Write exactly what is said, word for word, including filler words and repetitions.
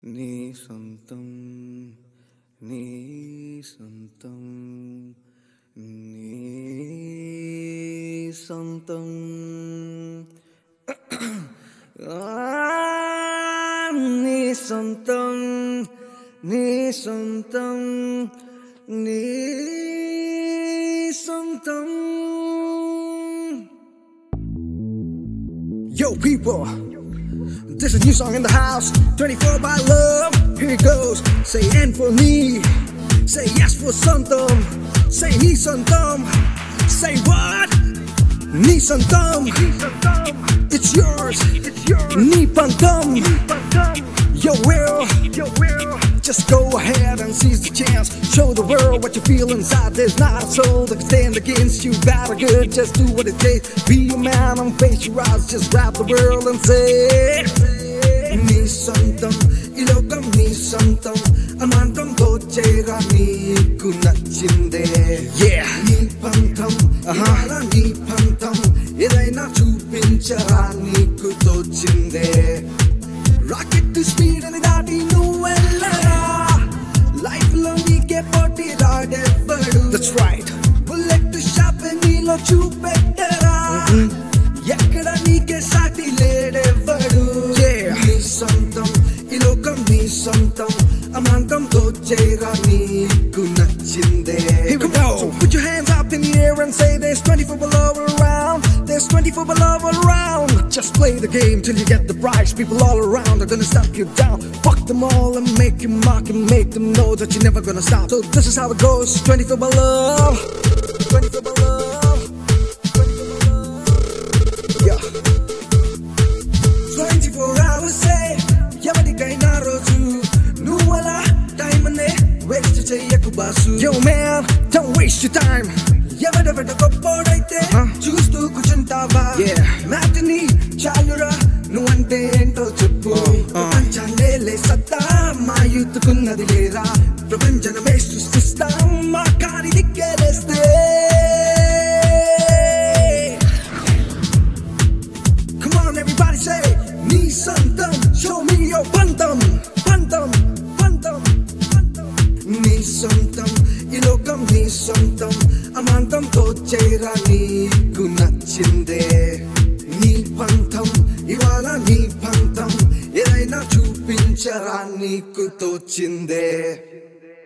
నీ సొంతం నీ సొంతం నీ సొంతం నీ సొంతం నీ సొంతం నీ సొంతం. Yo people, this is a new song in the house. twenty-four by love, here it goes. Say N for me, say yes for something. Say ni something, say what? Ni something, it's yours, it's yours. Ni pantam, yo will, yo will. Just go ahead and seize the chance. Show the world what you feel inside. There's not a soul that can stand against you. Better good, just do what it takes. Be a man and face your eyes. Just grab the world and say నీ సొంతం ఈ లోకం నీ సొంతం అమాంతం దోచేరా నీకు నచ్చిందే. నీ పంతం ఇవాళ నీ పంతం ఏదైనా చూపించరా నీకు తోచిందే. రాకెట్ స్పీడ్ అని దాటి నువ్వు వెళ్ళరా లైఫ్ లో నీకే పోటీ రాడెవ్వడు. That's right. బుల్లెట్ షాప్ నీలో చూపెట్టరా ఎక్కడ నీకే సాటి లేడెవ్వడు. నీ సొంతం ఈ లోకం నీ సొంతం అమాంతం దోచేరా నీకు నచ్చిందే. Here we go. So put your hands up in the air and say there's twenty-four below around. There's twenty-four below around. Just play the game till you get the prize. People all around are gonna stop you down. Fuck them all and make you mock and make them know that you're never gonna stop. So this is how it goes. twenty-four below, twenty-four below, twenty-four below. Yeah. twenty-four hours say ఎవరికైనా రోజు నువ్వలా time అనే waste చెయ్యకు boss. Yo man, don't waste your time. ఎవడెవడ గొప్పోడైతే చూస్తూ కూర్చుంటావా? Matinee చాలురా నువ్వంటే ఏంటో చెప్పు. ప్రపంచాన్నే లే సత్తా మా యూత్కున్నది లేరా. ప్రపంచనమే సృష్టిస్తాం మా కాని దిక్కేలేస్తే. Come on everybody say నీ సొంతం. Show me your పంతం పంతం పంతం పంతం. నీ సొంతం ఈ లోకం నీ సొంతం అమాంతం దోచేరా నీకు నచ్చిందే. నీ పంతం ఇవాళ నీ పంతం ఏదైనా చూపించరా నీకు తోచిందే.